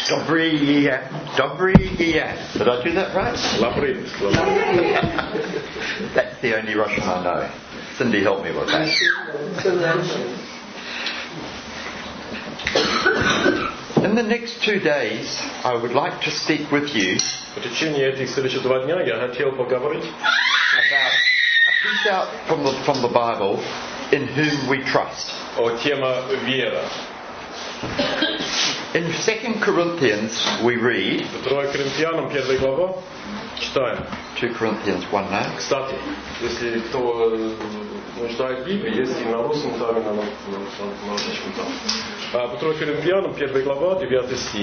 Dobry. Did I do that right? Labrit. That's the only Russian I know. Cindy helped me with that. In the next 2 days, I would like to speak with you В течение этих следующих 2 дня я хотел поговорить about a piece out from the Bible, in whom we trust. о теме вера. In 2 Corinthians we read, 2 Коринфянам 1 глава читаем. 2 Corinthians 1:9. Кстати, если кто нуждает Библии, есть и на русском, там, и на русском там. 2 Коринфянам 1 глава 9 стих.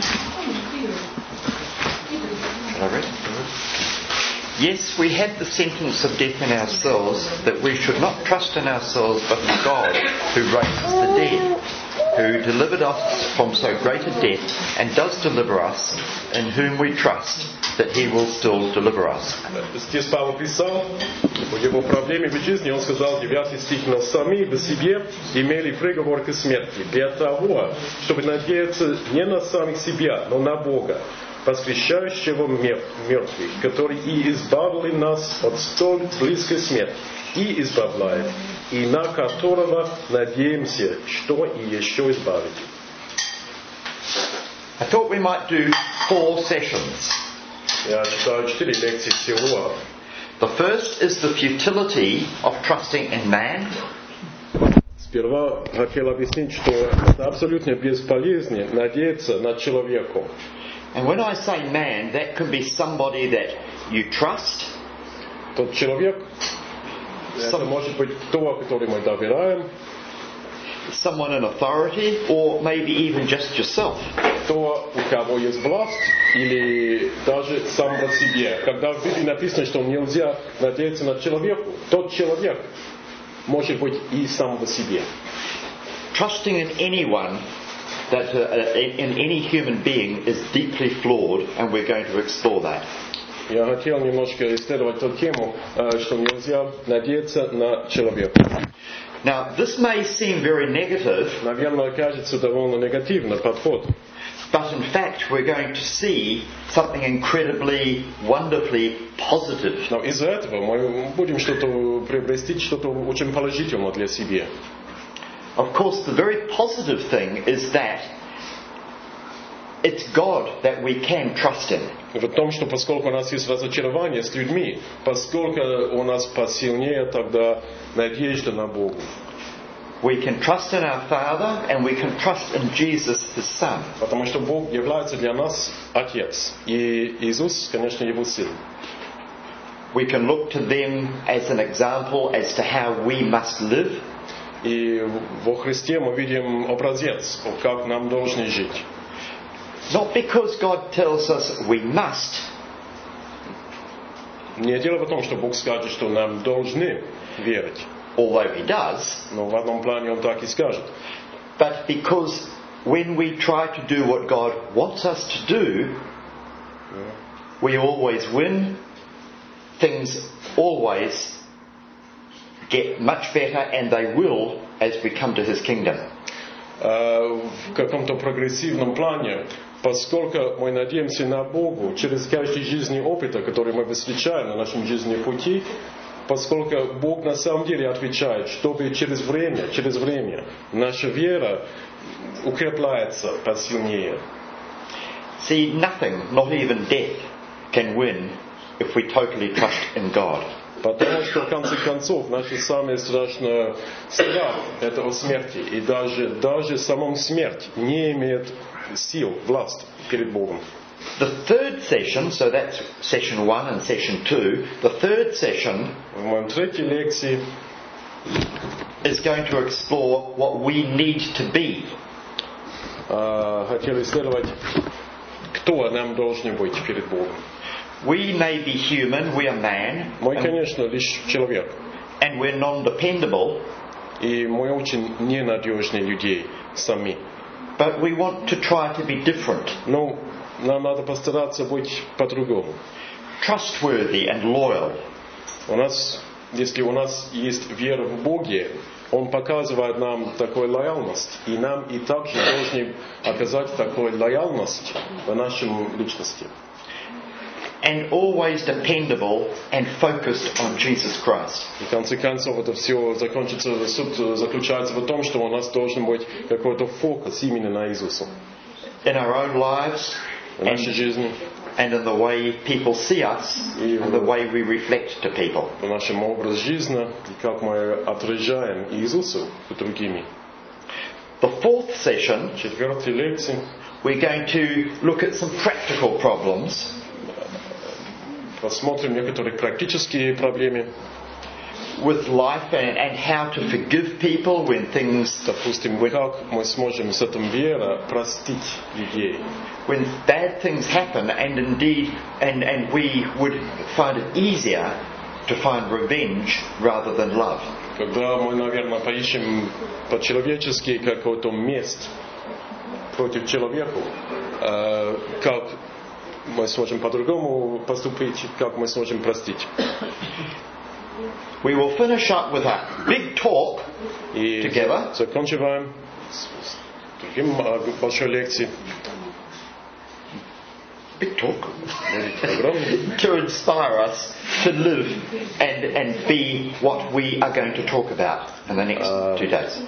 Can I read? Yes, we had the sentence of death in ourselves, that we should not trust in ourselves, but in God, who raises the dead, who delivered us from so great a death, and does deliver us, in whom we trust, that He will still deliver us. Здесь Павел писал о его проблеме в жизни. Он сказал, 9 стих, но сами в себе имели приговор к смерти, для того, чтобы надеяться не на самих себя, но на Бога, воскрешающего мертвых, который и избавил нас от столь близкой смерти, и избавляет, и на которого надеемся, что и еще избавит. I thought we might do 4 sessions. Я читаю 4 лекции всего. The first is the futility of trusting in man. Сперва хотел объяснить, что это абсолютно бесполезно надеяться на человека. And when I say man, that can be somebody that you trust, Тот человек, это может быть кто, который мы доверяем, someone in authority, or maybe even just yourself. кто, у кого есть власть, или даже сам по себе. Когда в Библии написано, что нельзя надеяться на человека, тот человек может быть и сам по себе. Trusting in anyone, in any human being, is deeply flawed, and we're going to explore that. Я хотел немножко исследовать эту тему, что нельзя надеяться на человека. Now, this may seem very negative, Наверное, кажется довольно негативный подход. but in fact we're going to see something incredibly, wonderfully positive. Но из-за этого мы будем приобрести что-то очень положительное для себя. Of course, the very positive thing is that it's God that we can trust in. В том, что поскольку у нас есть разочарование с людьми, поскольку у нас посильнее тогда надежда на Бога. We can trust in our Father, and we can trust in Jesus, His Son. Потому что Бог является для нас Отец, и Иисус, конечно, Его Сын. We can look to them as an example as to how we must live. И во Христе мы видим образец, как нам должны жить. Not because God tells us we must, Не дело в том, что Бог скажет, что нам должны верить. although He does, Но в одном плане Он так и скажет. but because when we try to do what God wants us to do, we always win. Things always get much better, and they will as we come to His kingdom. В каком-то прогрессивном плане, поскольку мы надеемся на Бога через каждый жизненный опыт, который мы встречаем на нашем жизненном пути, поскольку Бог на самом деле отвечает, чтобы через время наша вера укрепляется посильнее. See, nothing, not even death, can win if we totally trust in God. Потому что в конце концов наша самая страшная страх это о смерти. И даже самом смерть не имеет сил, власть перед Богом. The third session, so that's session 1 and session 2, the third session В моей третьей лекции is going to explore what we need to be. хотел исследовать, кто нам должен быть перед Богом. We may be human, we are man, Мы, конечно, лишь человек. and we're non-dependable, И мы очень ненадежные люди сами. but we want to try to be different, Но нам надо постараться быть по-другому. trustworthy and loyal. У нас если у нас есть вера в Боге, Он показывает нам такую лояльность, и нам и также должны оказать такую лояльность в нашей личности. And always dependable and focused on Jesus Christ. И в конце концов это все закончится, суть заключается в том, что у нас должен быть какой-то фокус именно на Иисусе. In our own lives В нашей жизни, and in the way people see us and the way we reflect to people. в нашем образе жизни, и как мы отражаем Иисуса перед другими. The fourth session, В четвертой лекции we're going to look at some practical problems посмотрим некоторые практические проблемы. with life and how to forgive people when things, Допустим, как мы сможем с этим верой простить людей. when bad things happen, and indeed, and we would find it easier to find revenge rather than love. Когда мы, наверное, поищем по-человечески какой-то месть против человека, как мы сможем по-другому поступить, как мы сможем простить. We will finish up with a big talk И together заканчиваем с другим большой лекцией. big talk Огромный. to inspire us to live and be what we are going to talk about in the next 2 days.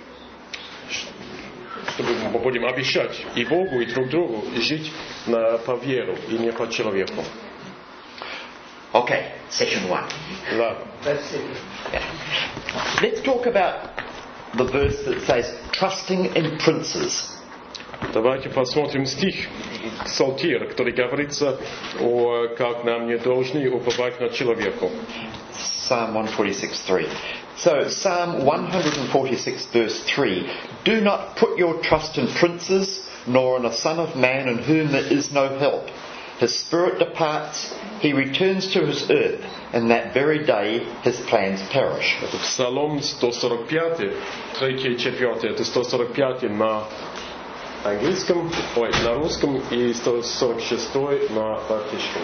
Чтобы мы будем обещать и Богу, и друг другу жить по веру, и не по человеку. Okay, session 1. Ладно. Yeah. Let's talk about the verse that says, trusting in princes. Давайте посмотрим стих Псалтира, который говорится о как нам не должны уповать на человеку. Psalm 146:3. So, Psalm 146 verse 3. Do not put your trust in princes, nor in a son of man in whom there is no help. His spirit departs, he returns to his earth, and that very day his plans perish. Это Псалом 145, 3 и 4. Это 145 на английском, на русском и 146 на латышском.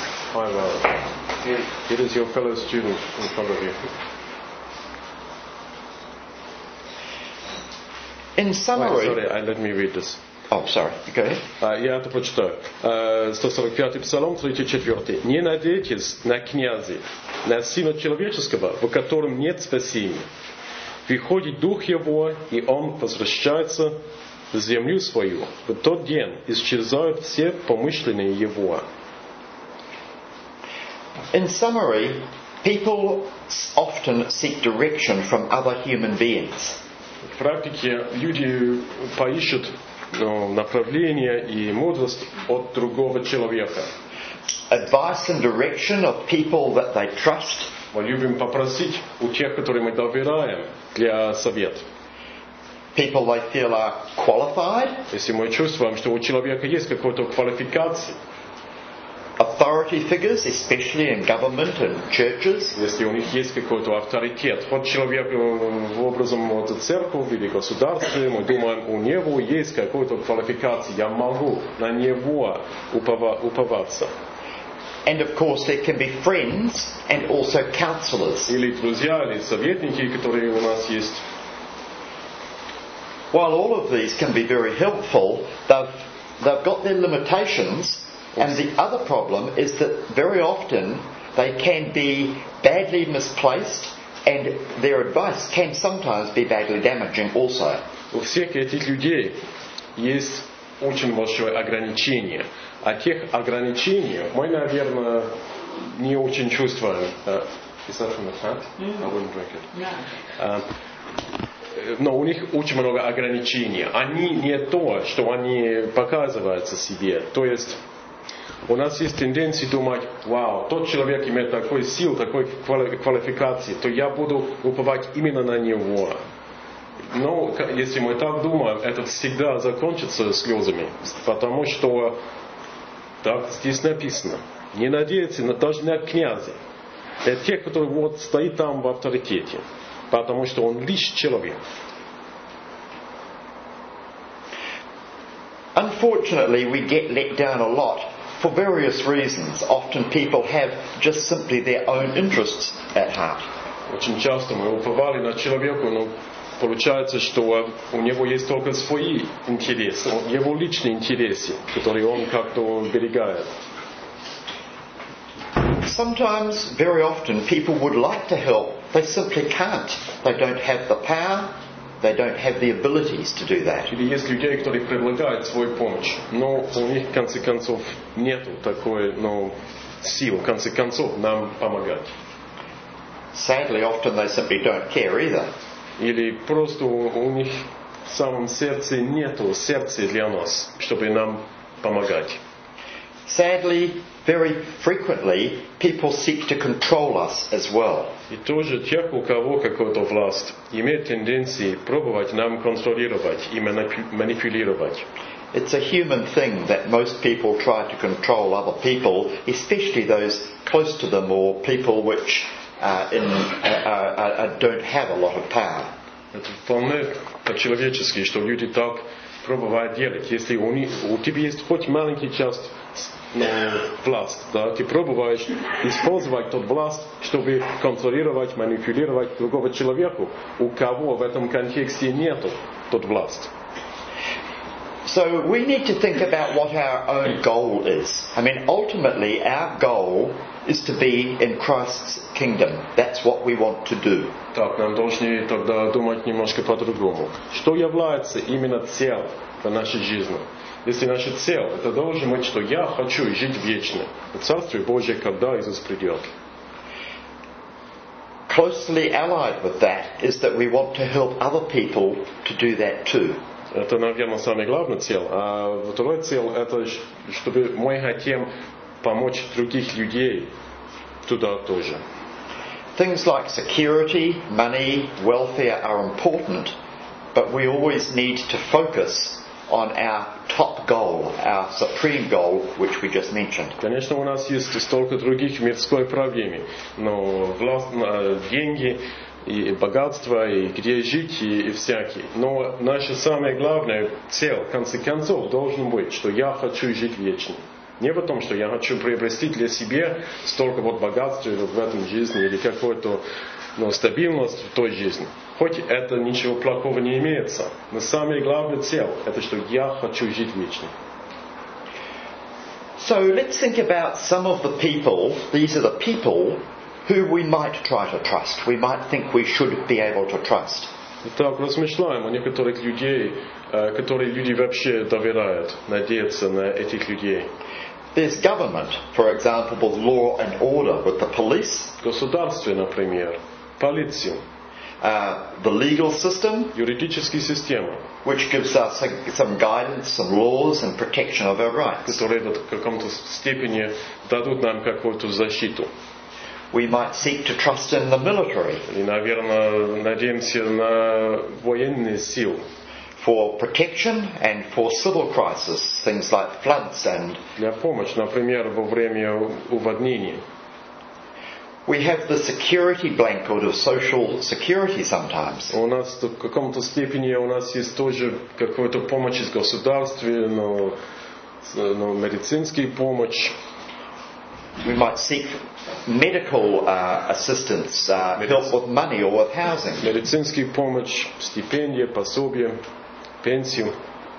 It is your fellow student in front of you. In summary... Sorry, let me read this. Oh, sorry. Go ahead. Я это прочитаю. 145-й Псалом, 3-4. «Не надейтесь на князя, на Сына Человеческого, в котором нет спасения. Приходит Дух Его, и Он возвращается в землю свою. В тот день исчезают все помышления Его». In summary, people often seek direction from other human beings. В практике люди поищут направление и мудрость от другого человека. Advice and direction of people that they trust. Мы любим попросить у тех, которым мы доверяем, для совета. People they feel are qualified. Если мы чувствуем, что у человека есть какая-то квалификация, Authority figures, especially in government and churches. если у них есть какой-то авторитет, вот человек в образом вот церковь или государстве, мы думаем, у него есть какая-то квалификация, я могу на него уповаться. And of course there can be friends and also counselors. Или друзья, или советники, которые у нас есть. While all of these can be very helpful, they've got their limitations. And the other problem is that very often they can be badly misplaced and their advice can sometimes be badly damaging also. У всех этих людей есть очень большое ограничение. А тех ограничений мы, наверное, не очень чувствуем. Is that from the tap? I wouldn't drink it. Но у них очень много ограничений. Они не то, что они показывают себе. То есть у нас есть тенденция думать, вау, тот человек имеет такой сил, такой квалификации, то я буду уповать именно на него. Но если мы так думаем, это всегда закончится слезами, потому что так здесь написано. Не надеяться даже на князя. Это те, которые вот стоит там в авторитете, потому что он лишь человек. Unfortunately, we get let down a lot for various reasons. Often people have just simply their own interests at heart. Очень часто мы уповали на человека, но получается, что у него есть только свои интересы, его личные интересы, которые он как-то берегает. Sometimes, very often, people would like to help. They simply can't. They don't have the power. They don't have the abilities to do that. Или есть людей, которые предлагают свою помощь, но у них, в конце концов, нету такой, сил, в конце концов, нам помогать. Sadly, often they simply don't care either. Или просто у них в самом сердце нету сердца для нас, чтобы нам помогать. Sadly, very frequently, people seek to control us as well. И тоже тех, у кого какая-то власть, имеют тенденции пробовать нам контролировать и манипулировать. It's a human thing that most people try to control other people, especially those close to them or people which don't have a lot of power. Это вполне по-человечески, что люди так пробуют делать. Если у тебя есть хоть маленький часть власть, да, ты пробуешь использовать тот власть, чтобы контролировать, манипулировать другого человека, у кого в этом контексте нету тот власть. So we need to think about what our own goal is. I mean, ultimately our goal is to be in Christ's kingdom. That's what we want to do. Так, нам должны тогда думать немножко по-другому. Что является именно целью в нашей жизни? Если наша цель, это должен быть, что я хочу жить вечно. В Царстве Божье, когда Иисус придет. Closely allied with that is that we want to help other people to do that too. Это, наверное, самая главная цель. А вторая цель, это чтобы мы хотим помочь других людей туда тоже. Things like security, money, welfare are important, but we always need to focus on our top goal, our supreme goal, which we just mentioned. Конечно, у нас есть столько других мирской проблем, но деньги и богатство, и где жить, и всякие. Но наша самая главная цель, в конце концов, должен быть, что я хочу жить вечно. Не в том, что я хочу приобрести для себя столько богатства в этом жизни или какую-то стабильность в той жизни. Хоть это ничего плохого не имеется, но самая главная цель, это что я хочу жить вечно. So let's think about some of the people. These are the people who we might try to trust. We might think we should be able to trust. Итак, размышляем о некоторых людей, которые люди вообще доверяют, надеются на этих людей. There's government, for example, with law and order, with the police. Государство, например, полицию. The legal system, юридическая система, which gives us some guidance, some laws and protection of our rights. которые в каком-то степени дадут нам какую-то защиту. We might seek to trust in the military. И, наверное, надеемся на военные силы. For protection and for civil crisis, things like floods and... Для помощи, например, во время уводнения. We have the security blanket of social security sometimes. У нас в каком-то степени у нас есть тоже какая-то помощь из государства, но медицинская помощь. We might seek medical assistance, help with money or with housing. Медицинская помощь, стипендия, пособие, пенсию.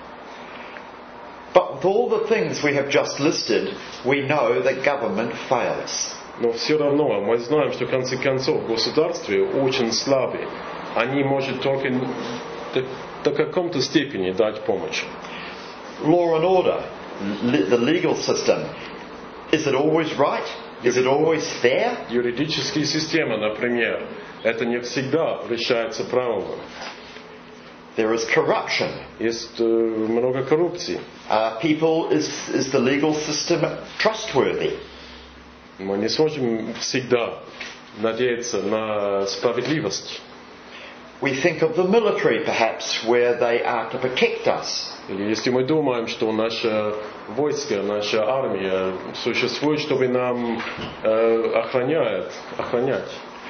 But with all the things we have just listed, we know that government fails. Но все равно мы знаем, что в конце концов государство очень слабое. Они могут только до каком-то степени дать помощь. Law and order, the legal system, is it always right? Is it always fair? Юридическая система, например, это не всегда решается правильно. There is corruption. Есть много коррупции. Is the legal system trustworthy? Мы не сможем всегда надеяться на справедливость. We think of the military, perhaps, where they are to protect us. Или если мы думаем, что наше войско, наша армия существует, чтобы нам охранять.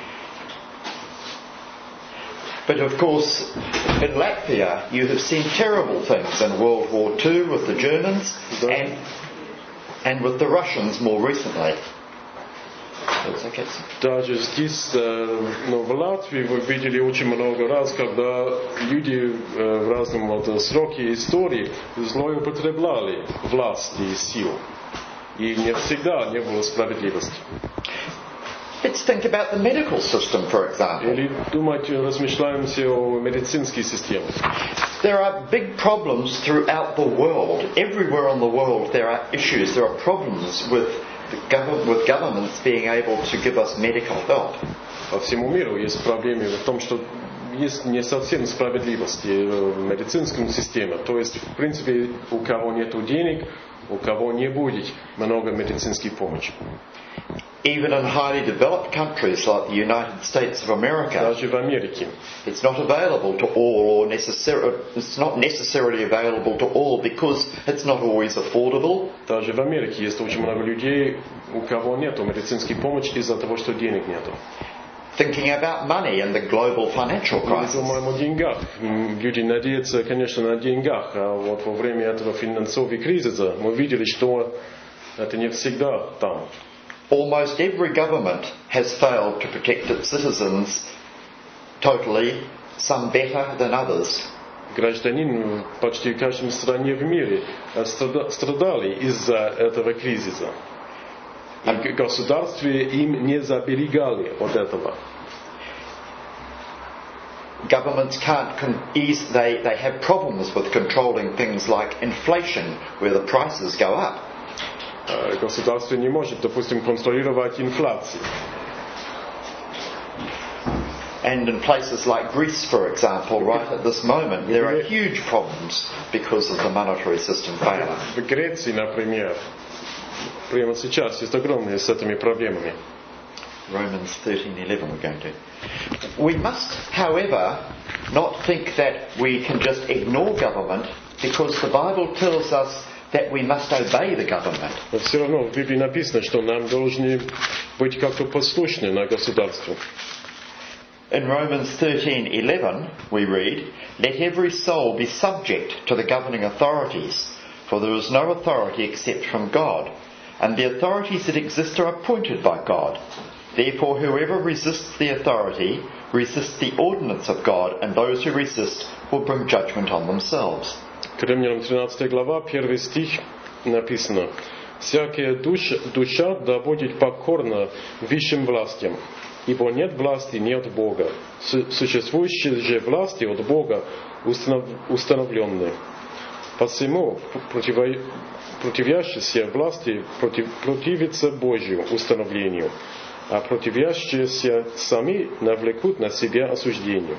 But of course, in Latvia, you have seen terrible things in World War II with the Germans, and with the Russians more recently. Даже здесь, в Латвии, вы видели очень много раз, когда люди в разном сроке истории злоупотребляли власть и силу. И не всегда не было справедливости. Let's think about the medical system, for example. Или размышляемся о медицинской системе. There are big problems throughout the world. Everywhere on the world there are issues, there are problems with governments being able to give us medical help. По всему миру есть проблемы в том, что есть не совсем справедливости в медицинской системе. То есть, в принципе, у кого нет денег, у кого не будет много медицинской помощи. Even in highly developed countries like the United States of America, даже в Америке, it's not available to all, or it's not necessarily available to all because it's not always affordable. Даже в Америке есть очень много людей, у кого нет медицинской помощи из-за того, что денег нету. Thinking about money and the global financial crisis. Мы думаем о деньгах. Люди надеются, конечно, на деньгах, а вот во время этого финансового кризиса мы видели, что это не всегда там. Almost every government has failed to protect its citizens totally, some better than others. Гражданин в почти каждой стране в мире страдали из-за этого кризиса. И государство им не заберегали от этого. Governments they have problems with controlling things like inflation, where the prices go up. Государство не может, допустим, контролировать инфляцию. And in places like Greece, for example, right at this moment, there are huge problems because of the monetary system failing. В Греции, например, прямо сейчас есть огромные с этими проблемами. Romans 13:11 we're going to. We must, however, not think that we can just ignore government, because the Bible tells us that we must obey the government. Но все равно в Библии написано, что нам должны быть как-то послушны на государство. In Romans 13:11 we read, "Let every soul be subject to the governing authorities, for there is no authority except from God, and the authorities that exist are appointed by God. Therefore whoever resists the authority resists the ordinance of God, and those who resist will bring judgment on themselves." Римлянам 13 глава, 1 стих написано: «Всякая душа да будет покорна высшим властям, ибо нет власти не от Бога. Существующие же власти от Бога установлены. Посему противящиеся власти противятся Божьему установлению, а противящиеся сами навлекут на себя осуждение».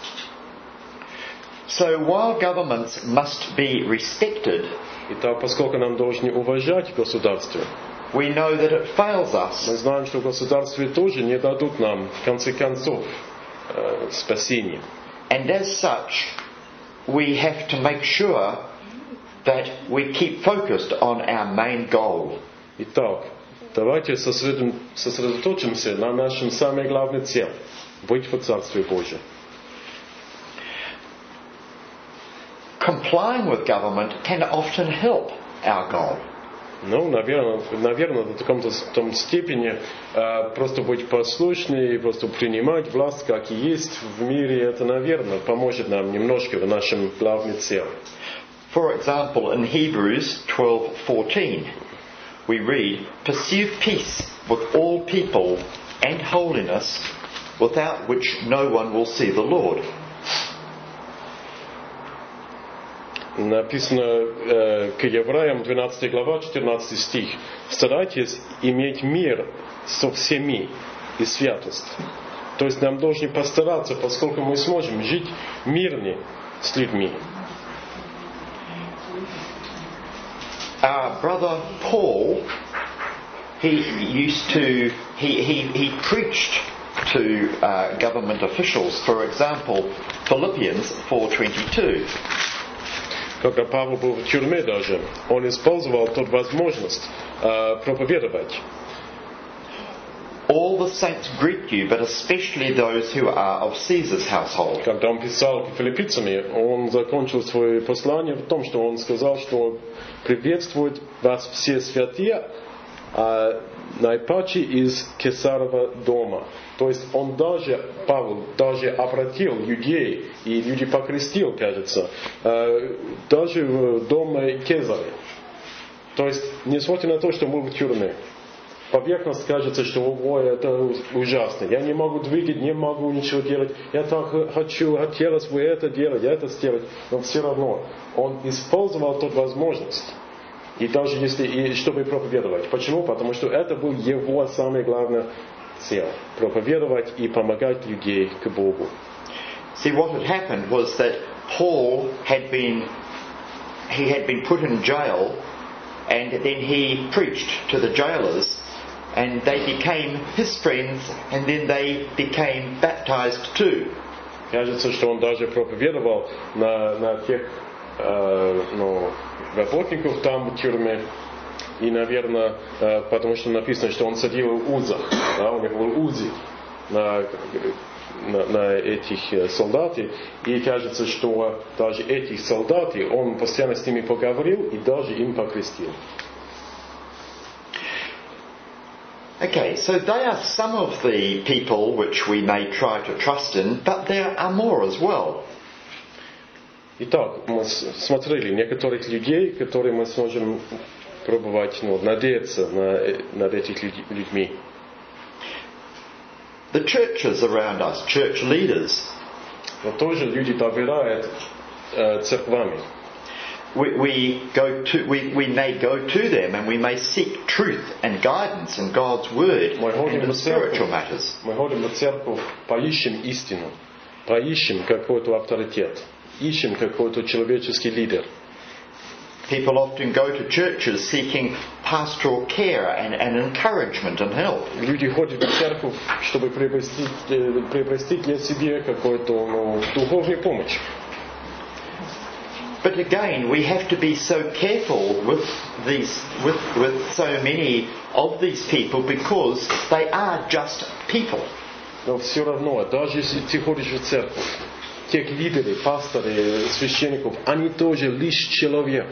So while governments must be respected, Итак, поскольку нам должны уважать государство, we know that it fails us. мы знаем, что государство тоже не дадут нам, в конце концов, спасения. And as such, we have to make sure that we keep focused on our main goal. Итак, давайте сосредоточимся на нашем самой главной цели – быть в Царстве Божьем. Complying with government can often help our goal. Ну, наверное, до каком-то том степени просто быть послушным и просто принимать власть, как и есть в мире, это, наверное, поможет нам немножко в нашем главной цели. For example, in Hebrews 12:14, we read, "Pursue peace with all people and holiness, without which no one will see the Lord." Написано к Евреям 12 глава, 14 стих. «Старайтесь иметь мир со всеми и святость». То есть нам должны постараться, поскольку мы сможем жить мирно с людьми. Our brother Paul, he preached to government officials. For example, Philippians 4:22. Когда Павел был в тюрьме даже, он использовал ту возможность проповедовать. All the saints greet you, but especially those who are of Caesar's household. Когда он писал к филиппийцам, он закончил свое послание в том, что он сказал, что приветствуют вас все святые, а наипаче из Кесарова дома. То есть он даже, Павел, даже обратил людей, и люди покрестил, кажется, даже в доме Кезаря. То есть, несмотря на то, что мы в тюрьме, поверхность кажется, что ой, это ужасно. Я не могу двигать, не могу ничего делать. Я так хотелось бы это делать, это сделать. Но все равно он использовал ту возможность. И даже если, чтобы проповедовать. Почему? Потому что это был его самая главная цель. Проповедовать и помогать людей к Богу. See, what had happened was that Paul had been put in jail, and then he preached to the jailers, and they became his friends, and then they became baptized too. Кажется, что он даже проповедовал на тех работников там в тюрьме. И, наверное, потому что написано, что он садил в узах. Да, у них был узел на этих солдат. И кажется, что даже этих солдат, он постоянно с ними поговорил и даже им покрестил. Okay, so they are some of the people which we may try to trust in, but there are more as well. Итак, мы смотрели некоторых людей, которые мы сможем пробовать, надеяться над этими людьми. The churches around us, church leaders. Но тоже люди доверяют церквами. We may go to them and we may seek truth and guidance in God's word and in spiritual matters. Мы ходим в церковь, поищем истину, поищем какой-то авторитет, ищем какой-то человеческий лидер. People often go to churches seeking pastoral care and encouragement and help. Люди ходят в церковь, чтобы приобрести для себя какую-то духовную помощь. But again, we have to be so careful with so many of these people because they are just people. Но все равно, даже если ты ходишь в церковь, тех лидеры, пасторы, священников, они тоже лишь человек.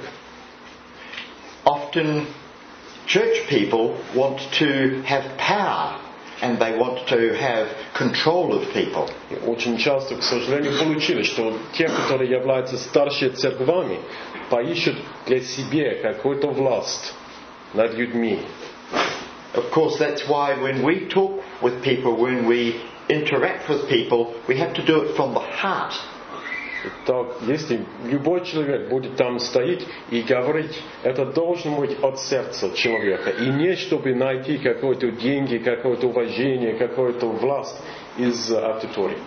Often, church people want to have power and they want to have control of people. Очень часто, к сожалению, получилось, что те, которые являются старшими церквами, поищут для себя какую-то власть над людьми. Of course, that's why when we talk with people, when we interact with people, we have to do it from the heart. Так, если любой человек будет там стоять и говорить, это должно быть от сердца человека. И не чтобы найти какое-то деньги, какое-то уважение, какую-то власть из аудитории.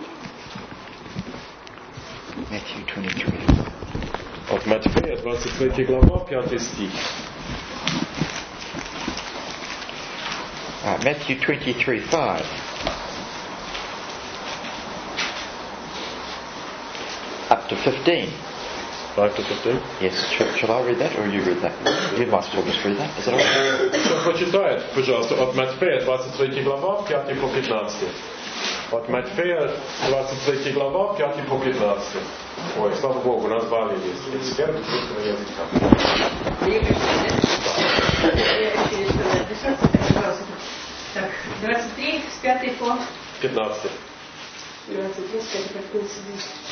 От Матфея, 23 глава, 5 стих. Matthew 23:5. Up to 15. 5 to 15? Yes. Shall I read that or you read that? You might as well just read that. Is that all right? Кто прочитает, пожалуйста, от Матфея, 23 глава, 5 по 15. От Матфея, 23 глава, 5 по 15. Ой, слава Богу, у нас Валя есть. Эксперт русского языка. Так, 23 с 5 по 15. 23 с 5 по 15.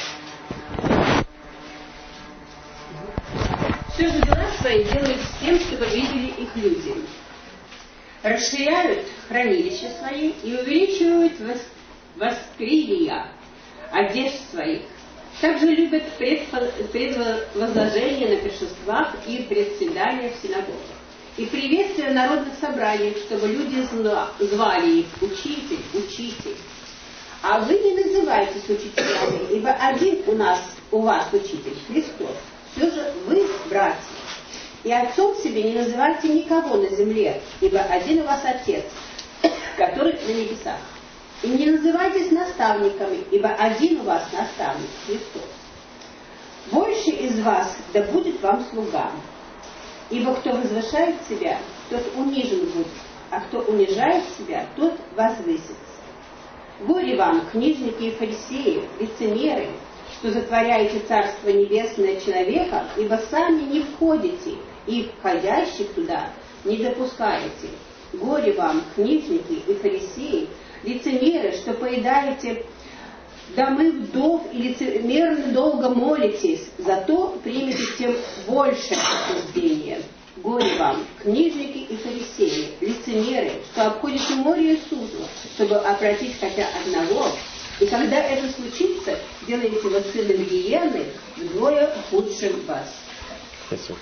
Все же дела свои делают с тем, чтобы видели их люди. Расширяют хранилища свои и увеличивают воскрилия одежд своих. Также любят предвозложение на пиршествах и председания в синагогах. И приветствие народных собраний, чтобы люди звали их «Учитель, Учитель». А вы не называйтесь учителями, ибо один у вас Учитель, Христос. Все же вы, братья, и отцом себе не называйте никого на земле, ибо один у вас Отец, который на небесах. И не называйтесь наставниками, ибо один у вас наставник, Христос. Больше из вас да будет вам слуга. Ибо кто возвышает себя, тот унижен будет, а кто унижает себя, тот возвысится. Горе вам, книжники и фарисеи, лицемеры, что затворяете Царство Небесное человека, ибо сами не входите, и входящих туда не допускаете. Горе вам, книжники и фарисеи, лицемеры, что поедаете домы вдов и лицемерно долго молитесь, зато примете тем большее осуждение. Горе вам, книжники и фарисеи, лицемеры, что обходите море и судно, чтобы обратить хотя одного, и когда это случится, делаете его сыном гиены вдвое худшим вас. Спасибо.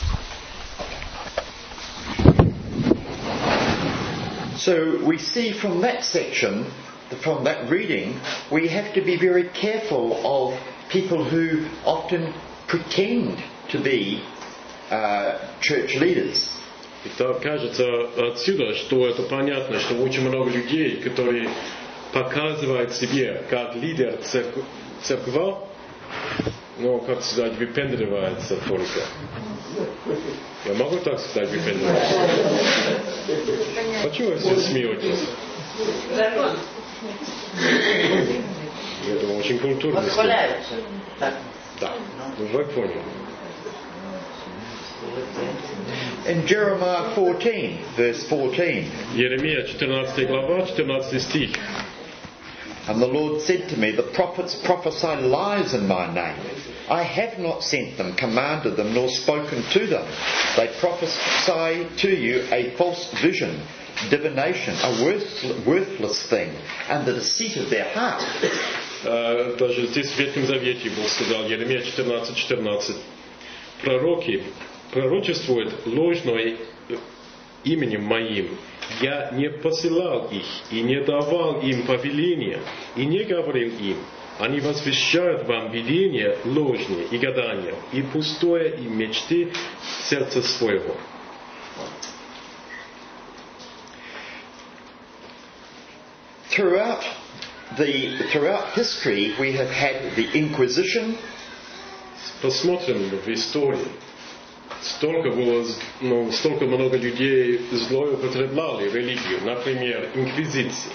So we see from that section, from that reading, we have to be very careful of people who often pretend to be church leaders. И так кажется отсюда, что это понятно, что очень много людей, которые показывают себе как лидер церкви, но, как сказать, выпендривается только. Я могу так сказать, выпендривается? Почему вы все смеетесь? Это очень культурно. Восхваляются. Да, ну вы поняли. In Jeremiah 14, verse 14, Еремия 14 глава, 14 стих. and the Lord said to me, the prophets prophesy lies in my name. I have not sent them, commanded them, nor spoken to them. They prophesy to you a false vision, divination, a worthless thing, and the deceit of their heart. Даже здесь в Ветхом Завете Бог сказал, Еремия 14:14. Пророки пророчествуют ложное именем моим. Я не посылал их и не давал им повеления, и не говорил им. Они возвещают вам видения ложные и гадания, и пустое, и мечты сердца своего. Throughout history, we have had the Inquisition. Посмотрим в истории. Столько много людей злоупотребляли религию, например, инквизиции.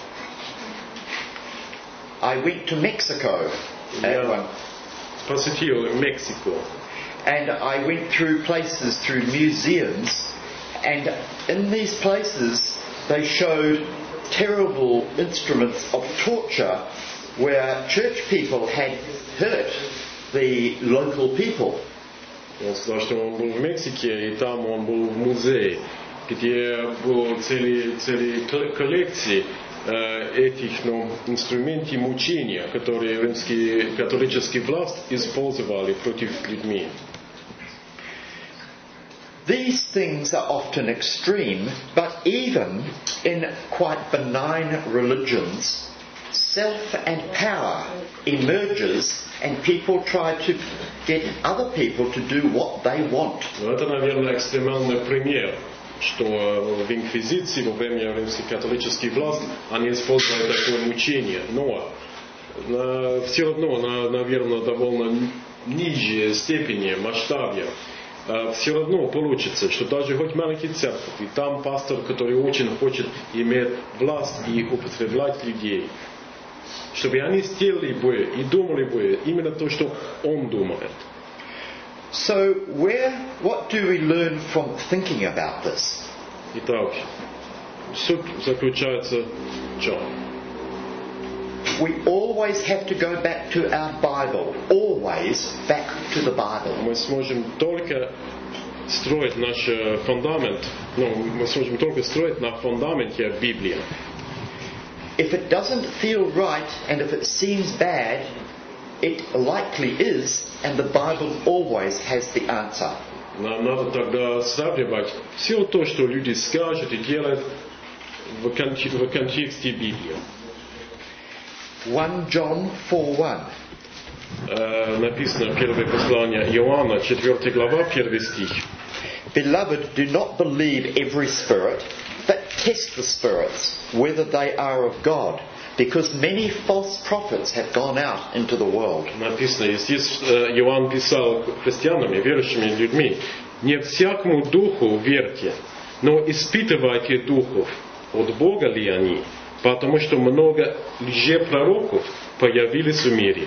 I went to Mexico Я посетил Мексику. and I went through museums, and in these places they showed terrible instruments of torture where church people had hurt the local people. Он сказал, что он был в Мексике, и там он был в музее, где были целые коллекции этих инструментов мучения, которые римские католические власти использовали против людей. These things are often extreme, but even in quite benign religions, self and power emerges, and people try to get other people to do what they want. Но это, наверное, экстремальный пример, что в инквизиции во время римских католических властей они использовали такое мучение. Но все равно, наверное, довольно ниже степени, масштабе. Все равно получится, что даже хоть маленький церковь, и там пастор, который очень хочет иметь власть и употреблять людей, чтобы они сделали бы и думали бы именно то, что он думает. So what do we learn from thinking about this? Итак, суть заключается в чем? We always have to go back to our Bible. Always back to the Bible. Мы сможем только строить наш фундамент, мы сможем только строить на фундаменте Библии. If it doesn't feel right and if it seems bad, it likely is, and the Bible always has the answer. Нам надо тогда сравнивать все то, что люди скажут и делают в контексте Библии. 1 John 4:1. Написано первое послание Иоанна, 4 глава, 1 стих. Beloved, do not believe every spirit, but test the spirits, whether they are of God, because many false prophets have gone out into the world. Написано, и здесь Иоанн писал христианам, верующими людьми, не всякому духу верьте, Но испытывайте духов, от Бога ли они, потому что много лжепророков появились в мире.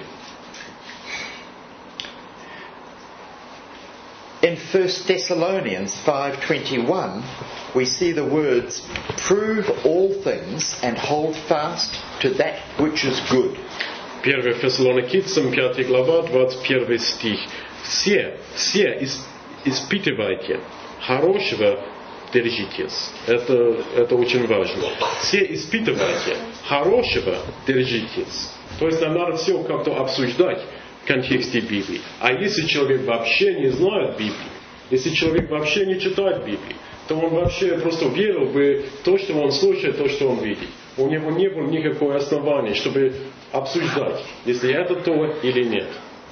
In 1 Thessalonians 5:21, we see the words, "Prove all things and hold fast to that which is good." 1 Фессалоникийцам, 5 глава, 21 стих. Все испытывайте, хорошего держитесь. Это очень важно. Все испытывайте, хорошего держитесь. То есть нам надо все как-то обсуждать в контексте Библии. А если человек вообще не знает Библии, если человек вообще не читает Библию, то он вообще просто верил в то, что он слушает, то, что он видит. У него не было никакого основания, чтобы обсуждать, если это то или нет.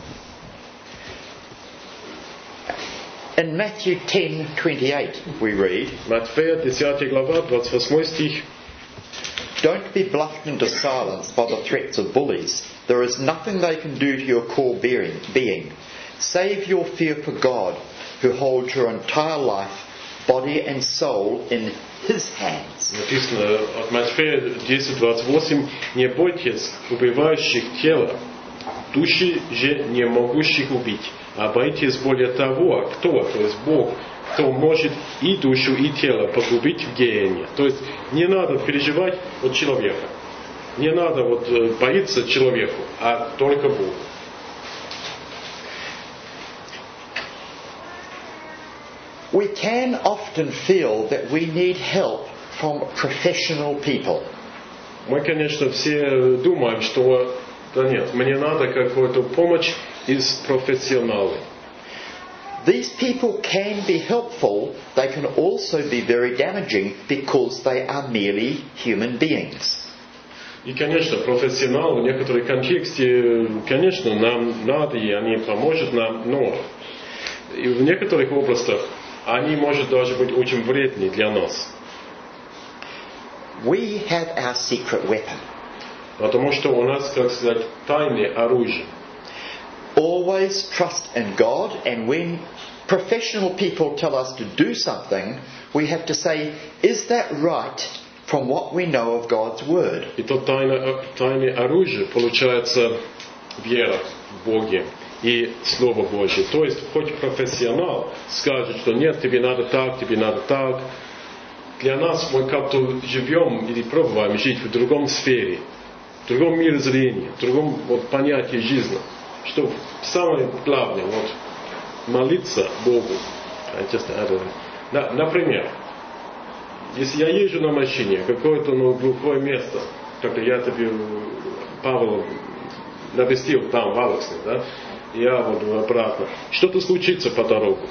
In Matthew 10:28 we read, Матфея, 10 глава, 28 стих. "Don't be bluffed into silence by the threats of bullies. There is nothing they can do to your core being. Save your fear for God, who holds your entire life, body and soul in His hands." Написано от Матфея 10:28. Не бойтесь убивающих тело, души же не могущих убить. А боитесь более того, кто, то есть Бог, кто может и душу, и тело погубить в гиене. То есть не надо переживать от человека. Не надо боиться человеку, а только Богу. We can often feel that we need help from professional people. Мы, конечно, все думаем, что да нет, мне надо какую-то помощь из профессионалов. These people can be helpful, they can also be very damaging because they are merely human beings. И, конечно, профессионалы в некотором контексте, конечно, нам надо, и они помогут нам, но и в некоторых областях они, может, даже быть очень вредны для нас. We have our secret weapon. Потому что у нас, как сказать, тайное оружие. Always trust in God, and when professional people tell us to do something, we have to say, is that right from what we know of God's Word? И то тайное оружие получается вера в Боге и Слово Божье. То есть, хоть профессионал скажет, что нет, тебе надо так, для нас мы как-то живем или пробуем жить в другом сфере, в другом мирозрении, в другом понятии жизни. Что самое главное, молиться Богу. Например, если я езжу на машине, какое-то глухое место, как-то я тебе, Павел, навестил там, в Алексне, да, я обратно. Что-то случится по дороге.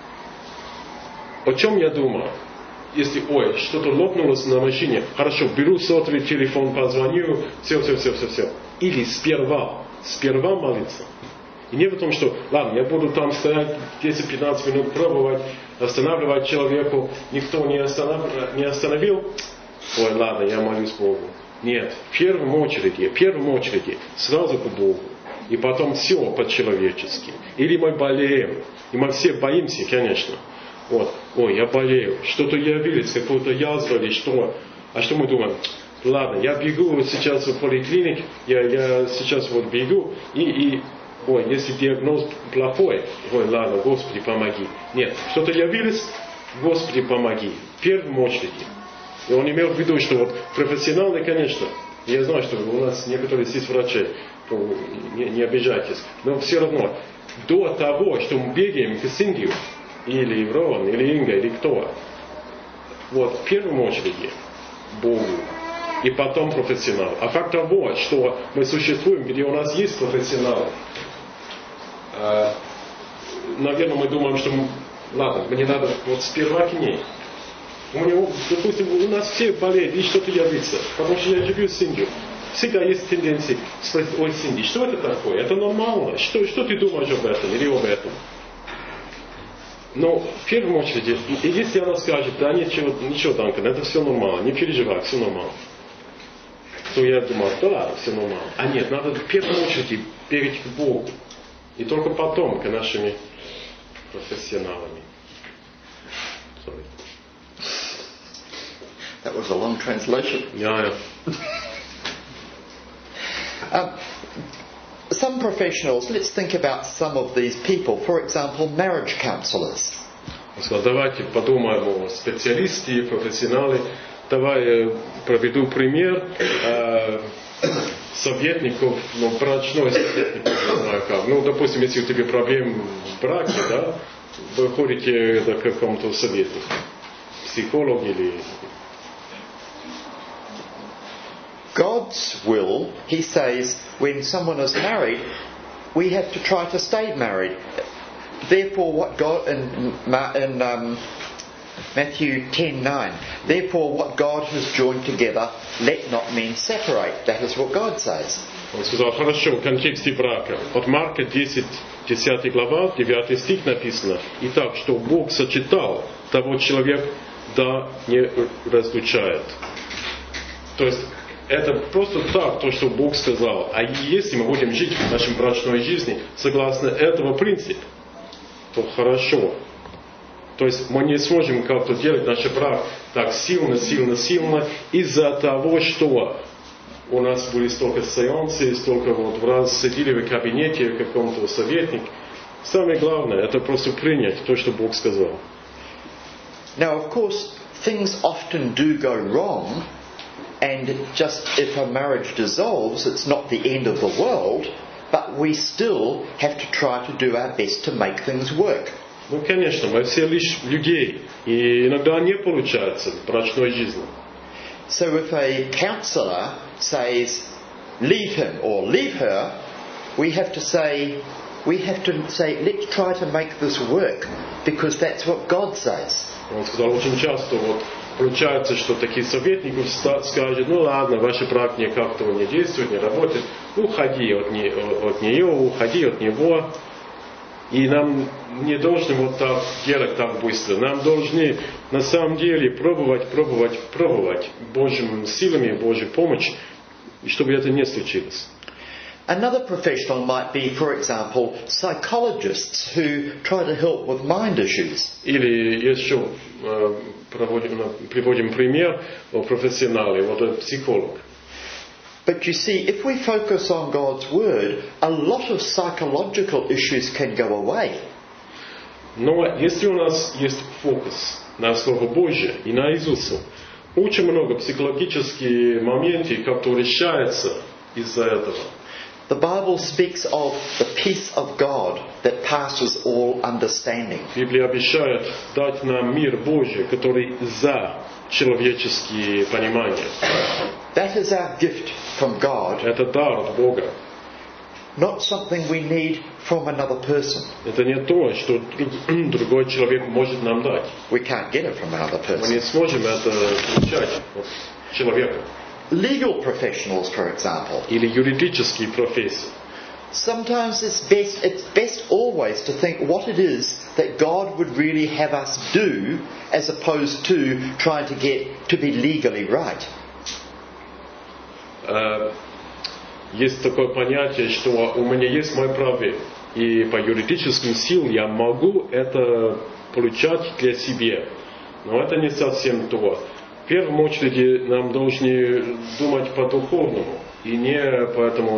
О чем я думаю? Если, что-то лопнулось на машине, хорошо, беру сотовый телефон, позвоню, все. Или сперва молиться. И не в том, что, ладно, я буду там стоять 10-15 минут, пробовать, останавливать человеку, никто не остановил, ладно, я молюсь Богу. Нет, в первом очереди, сразу к Богу. И потом все по-человечески. Или мы болеем, и мы все боимся, конечно. Я болею, что-то явилось, какую-то язву или что. А что мы думаем? Ладно, я бегу сейчас в поликлинику, я сейчас бегу, и если диагноз плохой, ладно, Господи, помоги. Нет, что-то явилось, Господи, помоги. В первом очереди. И он имел в виду, что профессионально, конечно, я знаю, что у нас некоторые здесь врачи, не обижайтесь, но все равно, до того, что мы бегаем к Синдию, или Рован, или Инга, или кто, в первом очереди Богу. И потом профессионал. А факт того, что мы существуем, где у нас есть профессионалы, наверное, мы думаем, что ладно, мне надо сперва к ней. Допустим, у нас все болеют, и что-то явится. Потому что я живу с Синди. Всегда есть тенденция спросить, Синди, что это такое? Это нормально? Что ты думаешь об этом или об этом? Но в первую очередь, если она скажет, да ничего, Данкан, это все нормально, не переживай, все нормально. То я думаю, да, все нормально. А нет, надо в первую очередь перейти к Богу. И только потом к нашими профессионалами. Sorry. That was a long translation. Ja. Some professionals, let's think about some of these people. For example, marriage counsellors. Давайте подумаем о специалисте, профессионале. Давай проведу пример советников, брачной советник, не знаю как. Допустим, если у тебя проблемы в браке, да, вы ходите к какому-то советнику, психолог или... God's will, he says, when someone is married, we have to try to stay married. Therefore, what God in Matthew 10:9, therefore what God has joined together, let not men separate. That is what God says. Он сказал, хорошо, в контексте брака. От Марка 10 глава, 9 стих написано. Итак, что Бог сочетал, того человек да не разлучает. То есть, это просто так, то, что Бог сказал. А если мы будем жить в нашей брачной жизни согласно этого принципа, то хорошо. То есть мы не сможем как-то делать наш брак так сильно из-за того, что у нас были столько сеансов, столько вот раз сидели в кабинете каком-то советнике. Самое главное, это просто принять то, что Бог сказал. Now, of course, things often do go wrong. And just if a marriage dissolves, it's not the end of the world, but we still have to try to do our best to make things work. Конечно, мы все лишь людей, и иногда не получается в брачной жизни. So if a counsellor says, leave him or leave her, we have to say, let's try to make this work, because that's what God says. Он сказал, очень часто получается, что такие советники скажут, ладно, ваш брак как-то не действует, не работает, уходи от нее, уходи от него. И нам не должны вот так делать так быстро. Нам должны на самом деле пробовать Божьими силами, Божьей помощью, чтобы это не случилось. Another professional might be, for example, psychologists who try to help with mind issues. Или еще приводим пример о профессионале, вот психолог. But you see, if we focus on God's Word, a lot of psychological issues can go away. Но если у нас есть фокус на Слово Божье и на Иисуса, очень много психологических моментов, которые решаются из-за этого. The Bible speaks of the peace of God that passes all understanding. Библия обещает дать нам мир Божий, который за человеческие понимания. That is our gift from God. Это дар от Бога. Not something we need from another person. Это не то, что другой человек может нам дать. We can't get it from another Мы не person. сможем это получать от человека. Legal professionals, for example. Или юридические профессии. Sometimes it's best always to think what it is that God would really have us do, as opposed to trying to get to be legally right. Есть такое понятие, что у меня есть мой праве, и по юридическим силам я могу это получать для себя. Но это не совсем то. В первую очередь нам должны думать по-духовному, и не по этому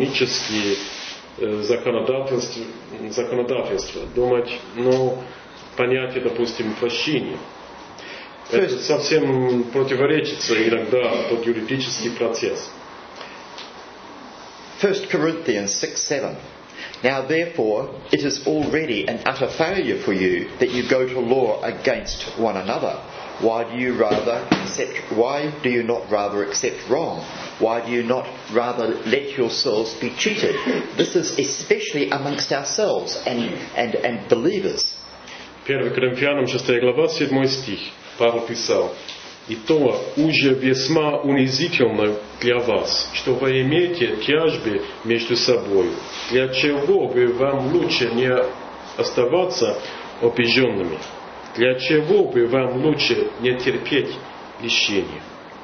законодательству. Думать, понятие, допустим, прощения. Это совсем противоречится иногда тот юридический процесс. 1 Corinthians 6:7. Now therefore it is already an utter failure for you that you go to law against one another. Why do you not rather accept wrong? Why do you not rather let yourselves be cheated? This is especially amongst ourselves and believers. 1 Коринфянам 6 глава 7 стих. Павел писал: «И то уже весьма унизительно для вас, что вы имеете тяжбы между собой. Для чего бы вам лучше не оставаться обиженными? Для чего бы вам лучше не терпеть лишения?»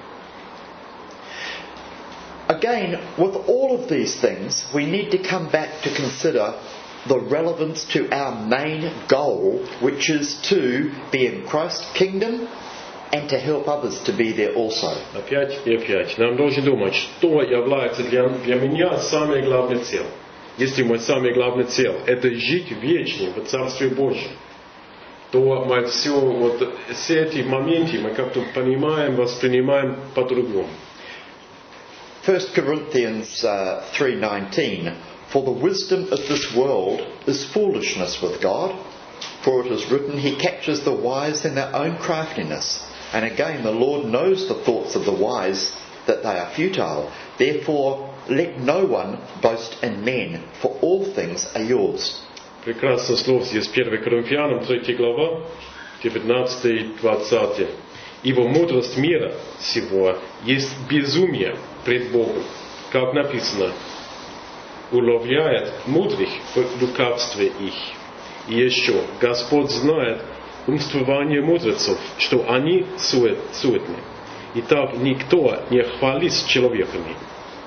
Again, with all of these things, we need to come back to consider the relevance to our main goal, which is to be in Christ's kingdom and to help others to be there also. Опять и опять. Нам должны думать, что является для меня самой главной целью. Если мой самый главный цель – это жить вечно в Царстве Божьем, то мы все эти моменты мы как-то понимаем, воспринимаем по-другому. 1 Corinthians 3:19, "For the wisdom of this world is foolishness with God, for it is written, He captures the wise in their own craftiness. And again, the Lord knows the thoughts of the wise, that they are futile. Therefore, let no one boast in men, for all things are yours." Прекрасно слово здесь 1 Коринфянам, 3 глава, 19 и 20. «Ибо мудрость мира сего есть безумие пред Богом, как написано, уловляет мудрых в лукавстве их. И еще, Господь знает умствование мудрецов, что они суетны. Итак, никто не хвалится человеками».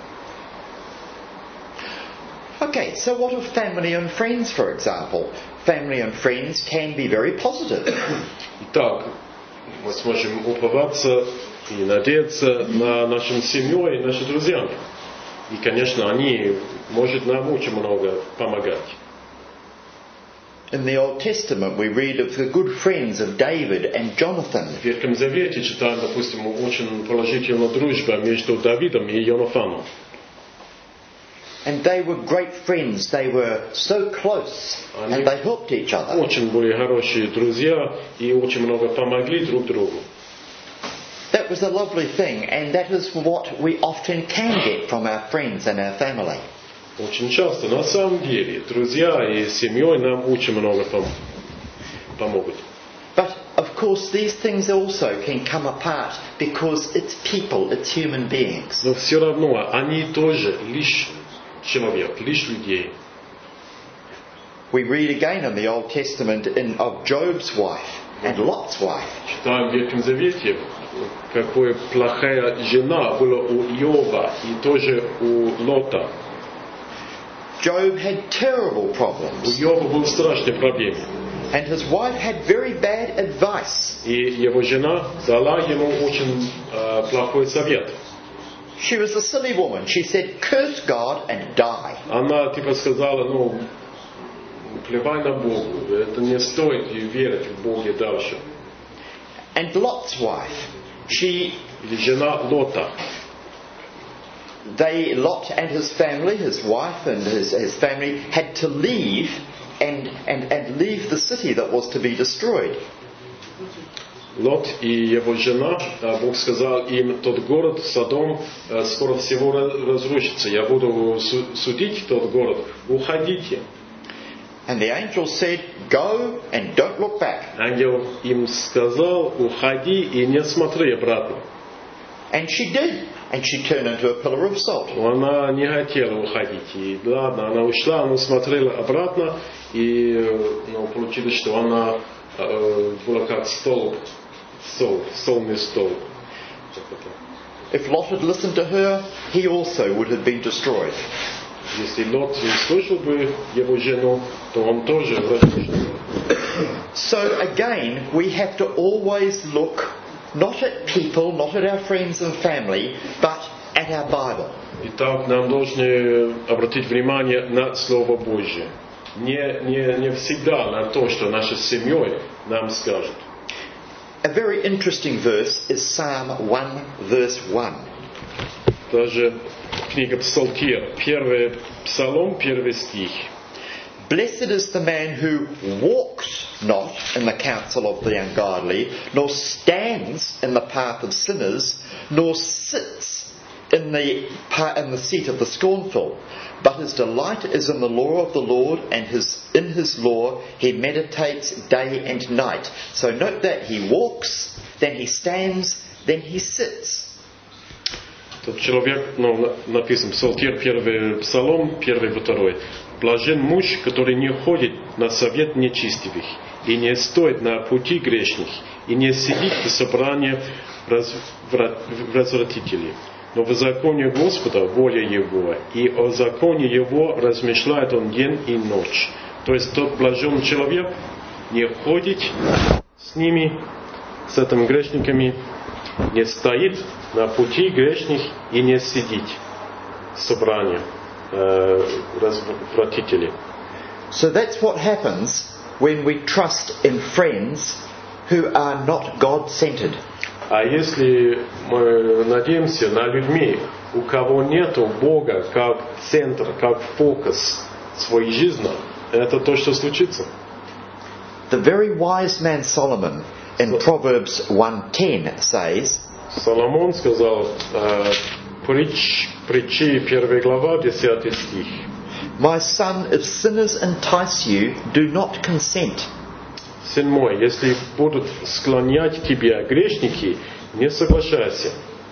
Okay, so what of family and friends, for example? Family and friends can be very positive. Итак, мы сможем уповаться и надеяться на нашу семью и наших друзьям. И, конечно, они могут нам очень много помогать. In the Old Testament, we read of the good friends of David and Jonathan. В Ветхом Завете читаем, допустим, очень положительную дружбу между Давидом и Йонафаном. And they were great friends. They were so close, and they helped each other. Очень были хорошие друзья и очень много помогли друг другу. That was a lovely thing, and that is what we often can get from our friends and our family. Очень часто, на самом деле, друзья и семьей нам очень много помогут. But, of course, these things also can come apart because it's people, it's human beings. Но все равно они тоже лишь человек, лишь людей. We read again in the Old Testament of Job's wife and Lot's wife. Читаем в Ветхом Завете, какая плохая жена была у Иова и тоже у Лота. Job had terrible У problems, Иова были страшные проблемы. and his wife had very bad advice. И его жена дала ему очень плохой совет. She was a silly woman. She said, "Curse God and die." Она типа сказала, плевай на Бога, это не стоит верить в Бога дальше. And Lot's wife, Или жена Лота. Lot and his family, his wife and his family, had to leave and leave the city that was to be destroyed. Лот и его жена, Бог сказал им, тот город, Содом, скоро всего разрушится. Я буду судить тот город. Уходите. And the angel said, "Go and don't look back." Ангел им сказал, уходи и не смотри обратно. And she did. And she turned into a pillar of salt. Она не хотела уходить. И ладно, она ушла, она смотрела обратно, и получилось, что она была как солный столб. If Lot had listened to her, he also would have been destroyed. Если Лот не слушал бы его жену, то он тоже разрушен. So again, we have to always look not at people, not at our friends and family, but at our Bible. Итак, нам должны обратить внимание на Слово Божье. Не всегда на то, что наша семья нам скажет. A very interesting verse is Psalm 1 verse 1. Даже книга Псалтирь, первый Псалом, первый стих. Blessed is the man who walks not in the counsel of the ungodly, nor stands in the path of sinners, nor sits in the seat of the scornful. But his delight is in the law of the Lord, and in his law he meditates day and night. So note that he walks, then he stands, then he sits. Тот человек, написан Псалтирь, первый Псалом, первый и второй. Блажен муж, который не ходит на совет нечестивых, и не стоит на пути грешных, и не сидит в собрании развратителей. Но в законе Господа воля Его, и о законе Его размышляет он день и ночь. То есть тот блажен человек не ходит с ними, с этими грешниками не стоит на пути грешных и не сидит в собрании развратителей. So that's what happens when we trust in friends who are not God-centered. А если мы надеемся на людей, у кого нету Бога как центр, как фокус своей жизни, это то, что случится. The very wise man Solomon in Proverbs 1:10 says, Соломон сказал, притчи 1 глава, 10 стих. My son, if sinners entice you, do not consent. Сын мой, если будут склонять тебя грешники, не соглашайся.